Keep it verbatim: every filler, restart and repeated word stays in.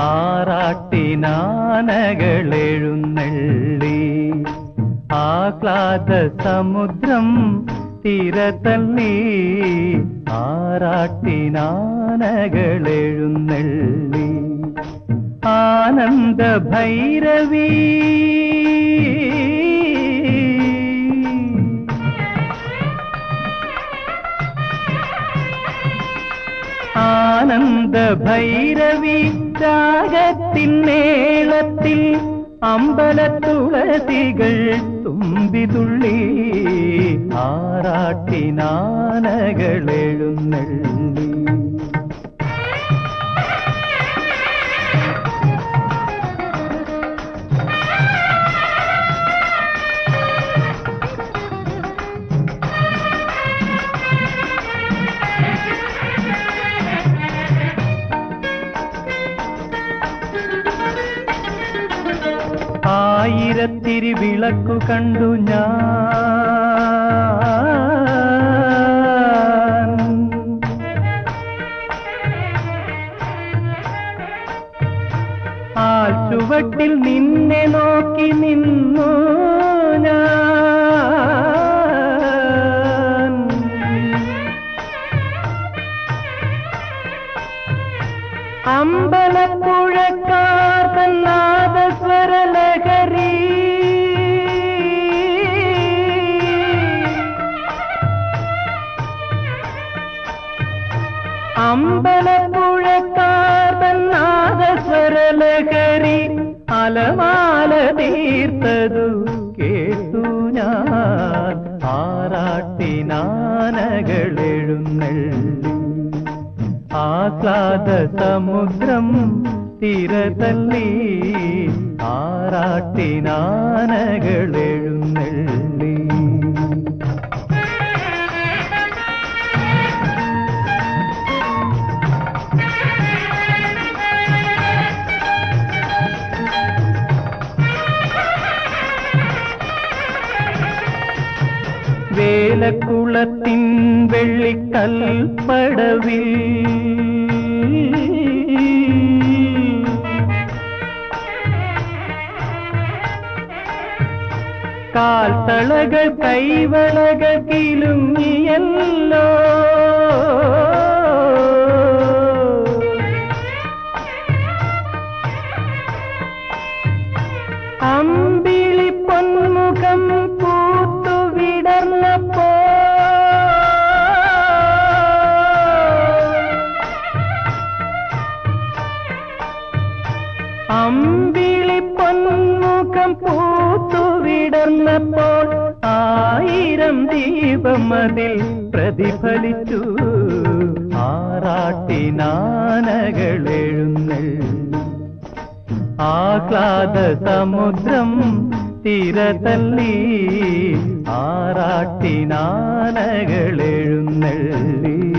ആറാട്ടിനാനകളെഴുന്നള്ളി ആഹ്ലാദ സമുദ്രം തീരത്തള്ളി ആറാട്ടിനാനകളെഴുന്നള്ളി ആനന്ദ ഭൈരവി ആനന്ദ ഭൈരവി രാഗത്തിൻ മേളത്തിൽ അമ്പലത്തുളസികൾ തുമ്പിതുള്ളി ആറാട്ടിനാനകളെഴുന്നള്ളി ആയിരത്തിരി വിളക്കു കണ്ടു ഞാൻ ആ ചുവട്ടിൽ നിന്നെ നോക്കി നിന്നു ഞാൻ അമ്പലപ്പുഴക്കാർ തന്നാദസ്വരലഹരി അമ്പലപ്പുഴക്കാർ തന്നാദസ്വരലഹരി അലമാല തീർത്തതു കേട്ടു ഞാൻ ആറാട്ടിനാനകളെഴുന്നള്ളി ആഹ്ലാദ സമുദ്രം തീരത്തള്ളി ആറാട്ടിനാനകളെഴുന്നള്ളി വേലക്കുളത്തിൻ വെള്ളിക്കൽപ്പടവിൽ കാൽത്തളകൾ കൈവളകൾ കിലുങ്ങിയല്ലോ അമ്പിളി പൊന്മുഖം പൂത്തു വിടർന്നപ്പോ അമ്പിളി പൊന്മുഖം പൂത്തു വിടർന്നപ്പോൾ ആയിരം ദീപം അതിൽ പ്രതിഫലിച്ചു ആറാട്ടിനാനകളെഴുന്നള്ളി ആഹ്ലാദ സമുദ്രം തീരത്തള്ളി ആറാട്ടിനാനകളെഴുന്നള്ളി